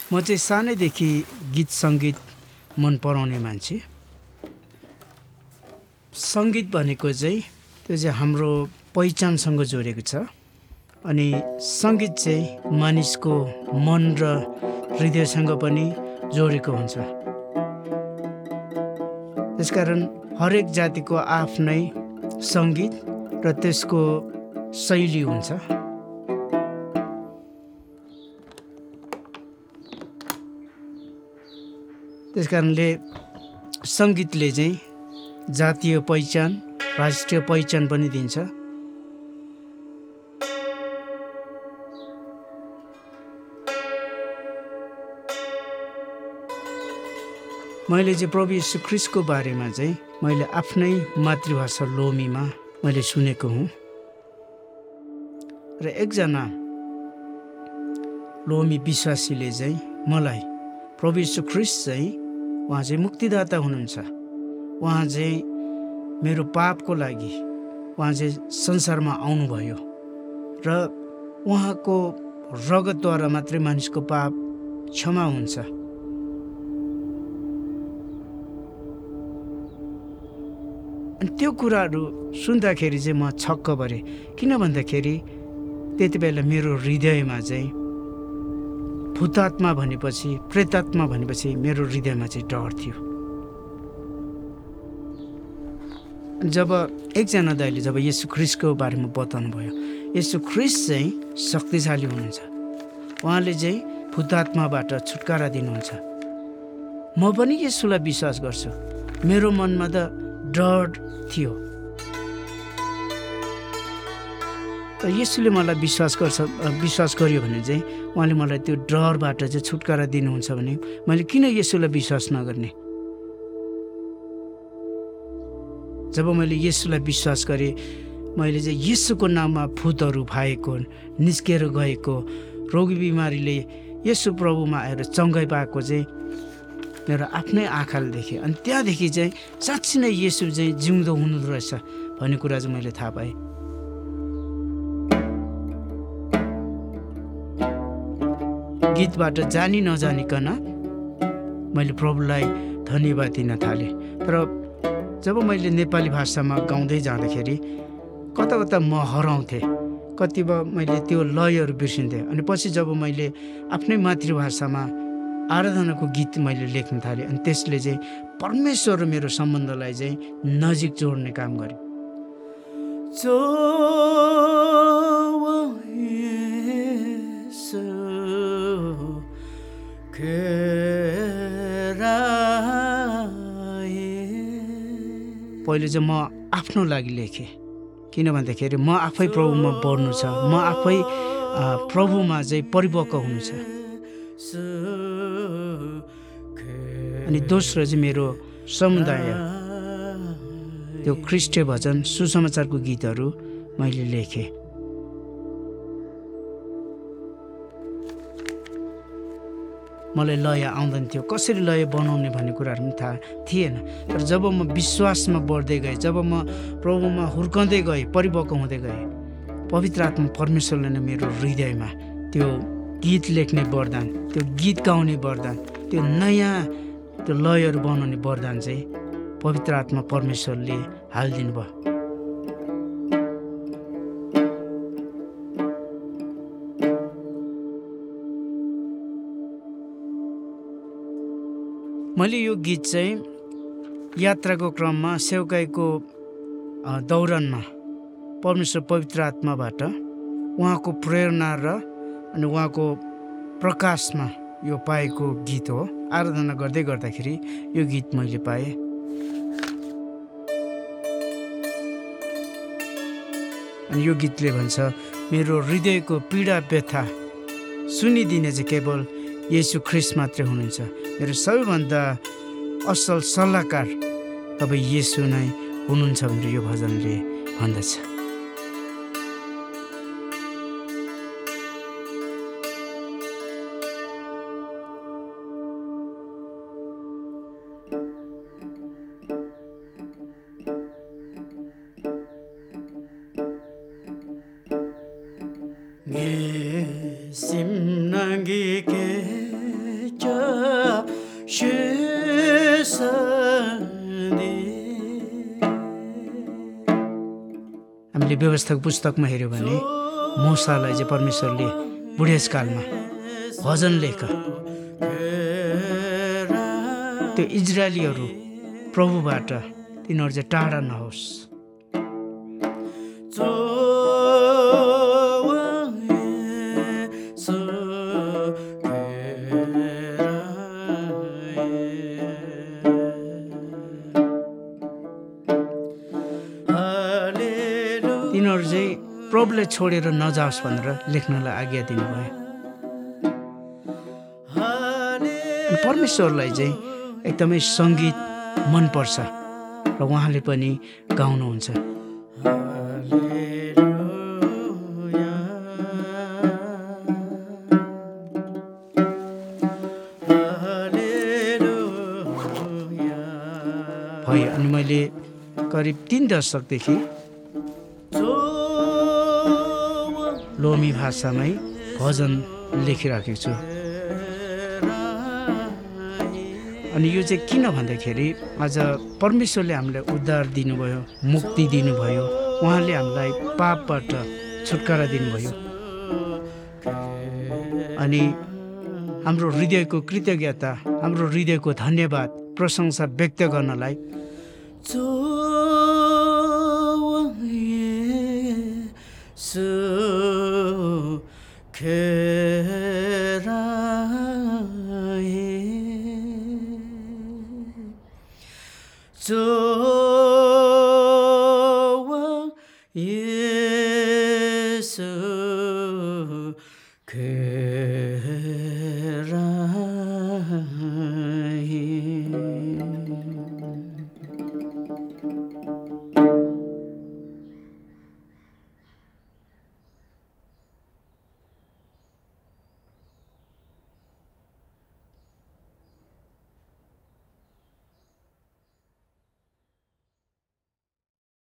म चाहिँ सानैदेखि गीत सङ्गीत मन पराउने मान्छे। सङ्गीत भनेको चाहिँ त्यो चाहिँ हाम्रो पहिचानसँग जोडिएको छ। अनि सङ्गीत चाहिँ मानिसको मन र हृदयसँग पनि जोडिएको हुन्छ। त्यसकारण हरेक जातिको आफ्नै सङ्गीत र त्यसको शैली हुन्छ। त्यसकारणले सङ्गीतले चाहिँ जातीय पहिचान, राष्ट्रिय पहिचान पनि दिन्छ। मैले चाहिँ प्रभु येशू ख्रीष्टको बारेमा चाहिँ मैले आफ्नै मातृभाषा लोमीमा मैले सुनेको हुँ। र एकजना लोमी विश्वासीले चाहिँ मलाई प्रभु येशू ख्रीष्ट चाहिँ उहाँ चाहिँ मुक्तिदाता हुनुहुन्छ। उहाँ चाहिँ मेरो पापको लागि उहाँ चाहिँ संसारमा आउनुभयो र उहाँको रगतद्वारा मात्रै मानिसको पाप क्षमा हुन्छ। अनि त्यो कुराहरू सुन्दाखेरि चाहिँ म छक्क परेँ। किन भन्दाखेरि त्यति बेला मेरो हृदयमा चाहिँ भूतात्मा भनेपछि, प्रेतात्मा भनेपछि मेरो हृदयमा चाहिँ डर थियो। जब एकजना दाइले जब येशू ख्रीष्टको बारेमा बताउनु भयो, येशू ख्रीष्ट चाहिँ शक्तिशाली हुनुहुन्छ, उहाँले चाहिँ भूतात्माबाट छुटकारा दिनुहुन्छ, म पनि येशूलाई विश्वास गर्छु। मेरो मनमा त डर थियो। तर येशूले मलाई विश्वास गर्यो भने चाहिँ उहाँले मलाई त्यो डरबाट चाहिँ छुटकारा दिनुहुन्छ भने मैले किन येशूलाई विश्वास नगर्ने। जब मैले येशूलाई विश्वास गरेँ, मैले चाहिँ येशूको नाममा भूतहरू भागेको, निस्केर गएको, रोगी बिमारीले येशू प्रभुमा आएर चङ्गाइ पाएको चाहिँ मेरो आफ्नै आँखाले देखेँ। अनि त्यहाँदेखि चाहिँ साँच्चै नै येशू चाहिँ जिउँदो हुनुहुँदो रहेछ भन्ने कुरा चाहिँ मैले थाहा पाएँ। गीतबाट जानी नजानिकन मैले प्रभुलाई धन्यवाद दिन थालेँ। तर जब मैले नेपाली भाषामा गाउँदै जाँदाखेरि कता कता म हराउँथेँ, कतिपय मैले त्यो लयहरू बिर्सिन्थेँ। अनि पछि जब मैले आफ्नै मातृभाषामा आराधनाको गीत मैले लेख्न थालेँ, अनि त्यसले चाहिँ परमेश्वर र मेरो सम्बन्धलाई चाहिँ नजिक जोड्ने काम गर्यो। पहिले चाहिँ म आफ्नो लागि लेखेँ, किन भन्दाखेरि म आफै प्रभुमा बढ्नु छ, म आफै प्रभुमा चाहिँ परिपक्व हुनु छ। अनि दोस्रो चाहिँ मेरो समुदाय, त्यो ख्रीष्टीय भजन सुसमाचारको गीतहरू मैले लेखेँ। मलाई लय आउँदैन थियो, कसरी लय बनाउने भन्ने कुराहरू पनि थाहा थिएन। तर जब म विश्वासमा बढ्दै गएँ, जब म प्रभुमा हुर्कँदै गएँ, परिपक्व हुँदै गएँ, पवित्र आत्मा परमेश्वरले नै मेरो हृदयमा त्यो गीत लेख्ने वरदान, त्यो गीत गाउने वरदान, त्यो नयाँ त्यो लयहरू बनाउने वरदान चाहिँ पवित्र आत्मा परमेश्वरले हालिदिनु भयो। मैले यो गीत चाहिँ यात्राको क्रममा, सेवकाईको दौरानमा परमेश्वर पवित्र आत्माबाट उहाँको प्रेरणा र अनि उहाँको प्रकाशमा यो पाएको गीत हो। आराधना गर्दै गर्दाखेरि यो गीत मैले पाएँ। अनि यो गीतले भन्छ, मेरो हृदयको पीडा व्यथा सुनिदिने चाहिँ केवल येशू ख्रीष्ट मात्रै हुनुहुन्छ। मेरो सबैभन्दा असल सल्लाहकार तपाईँ येशू नै हुनुहुन्छ भनेर यो भजनले भन्दछ। हामीले व्यवस्थाको पुस्तकमा हेऱ्यो भने मूसालाई चाहिँ परमेश्वरले बुढेसकालमा भजन लेख त्यो इजरायलीहरू प्रभुबाट तिनीहरू चाहिँ टाढा नहोस् तिनीहरू चाहिँ प्रभुलाई छोडेर नजाओस् भनेर लेख्नलाई आज्ञा दिनुभयो। परमेश्वरलाई चाहिँ एकदमै सङ्गीत मनपर्छ र उहाँले पनि गाउनुहुन्छ। भयो अनि मैले करिब 3 दशकदेखि लोमी भाषामै भजन लेखिराखेको छु। अनि यो चाहिँ किन भन्दाखेरि आज परमेश्वरले हामीलाई उद्धार दिनुभयो, मुक्ति दिनुभयो, उहाँले हामीलाई पापबाट छुटकारा दिनुभयो। अनि हाम्रो हृदयको कृतज्ञता, हाम्रो हृदयको धन्यवाद, प्रशंसा व्यक्त गर्नलाई 예수 그라